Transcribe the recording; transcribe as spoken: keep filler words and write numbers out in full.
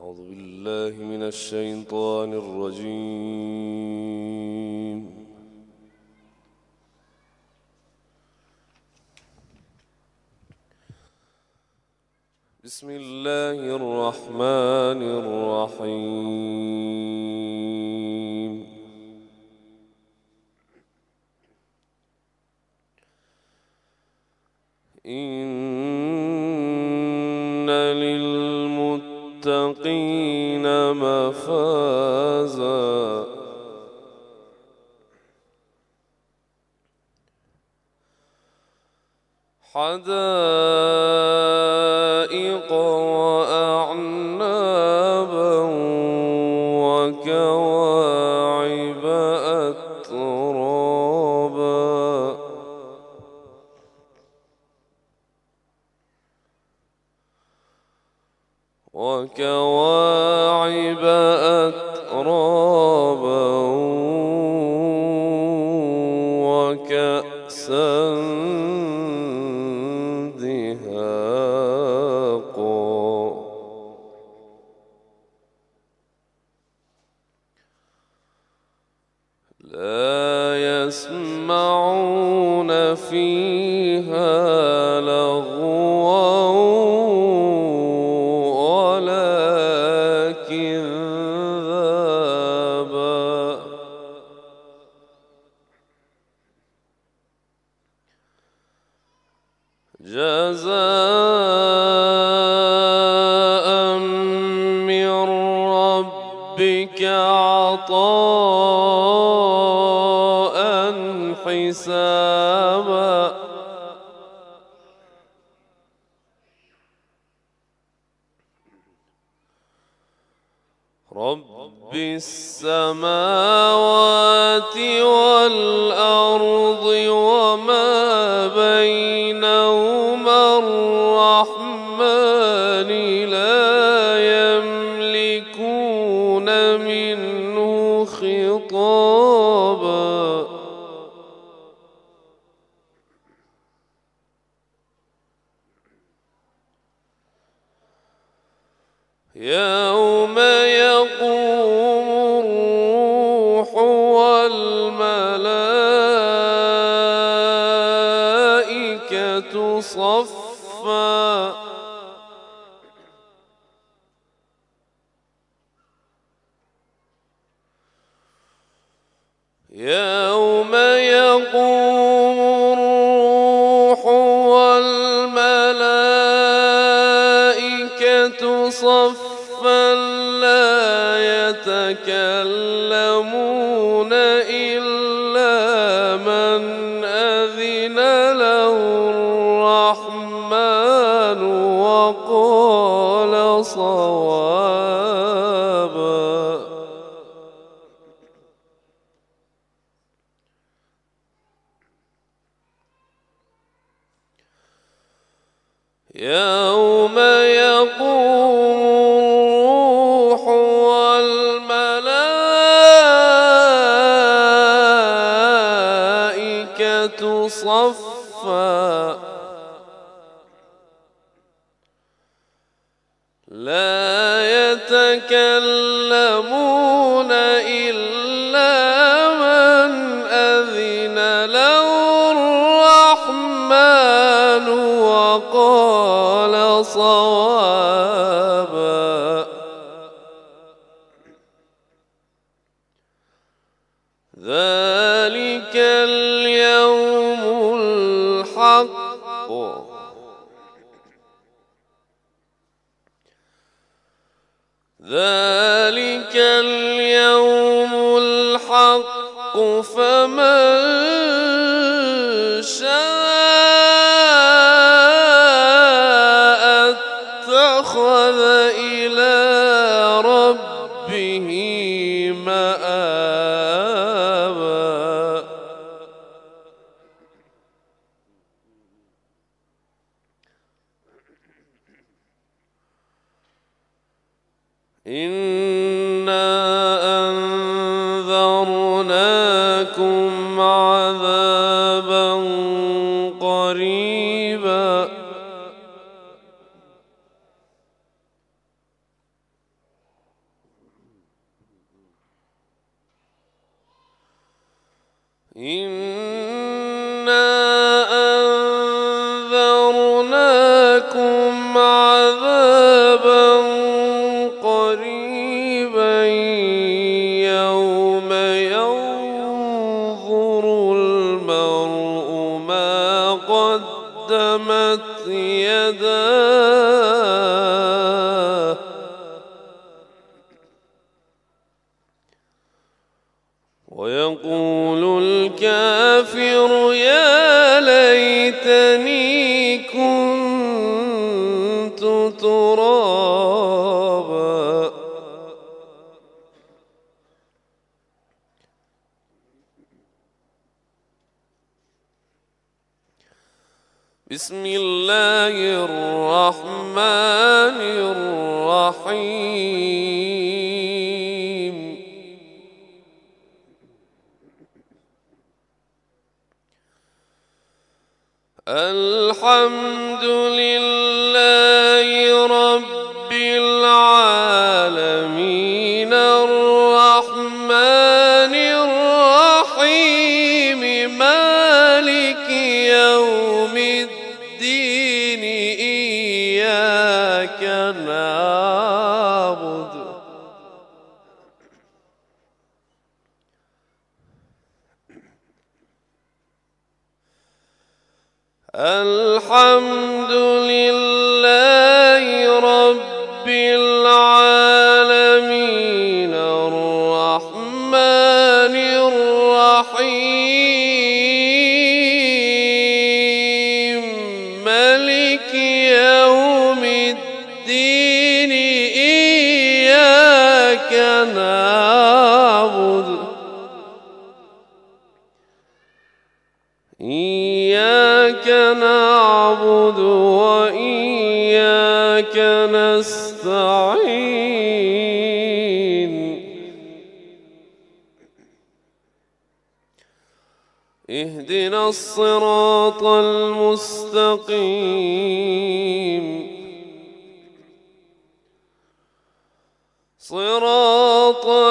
أعوذ بالله من الشيطان الرجيم. بسم الله الرحمن الرحيم. إن للمتقين مفازا حدائق وأعنابا وكواعب أترابا وكواعب أترابا وكأسا دهاقا لا يسمعون فيها لغوا ولا كذابا جزاء من ربك عطاء حسابا رب السماوات والأرض وما بينهما الرحمن لا يملكون منه خطابا يوم يقوم الروح والملائكة صفا يوم يقوم الروح والملائكة صفا لا يتكلمون إلا من أذن له الرحمن وقال صوابا يوم يقوم الروح والملائكة صفا لا يتكلمون إلا من أذن له الرحمن وقال صوابا ذلك اليوم الحق ذلك اليوم الحق فمن شاء اتخذ إلى ربه مآبا إنا أنذرناكم عذابا قريبا إنا أنذرناكم عذابا قريبا يوم ينظر المرء ما قدمت يداه ويقول الكافر يا ليتني كنت ترابا. بسم الله الرحمن الرحيم. الحمد لله رب العالمين الرحمن الرحيم مالك يوم الدين إياك نعبد الحمد لله رب العالمين الرحمن الرحيم مالك يوم الدين إياك نعبد إياك نعبد وإياك نستعين اهدنا الصراط المستقيم صراط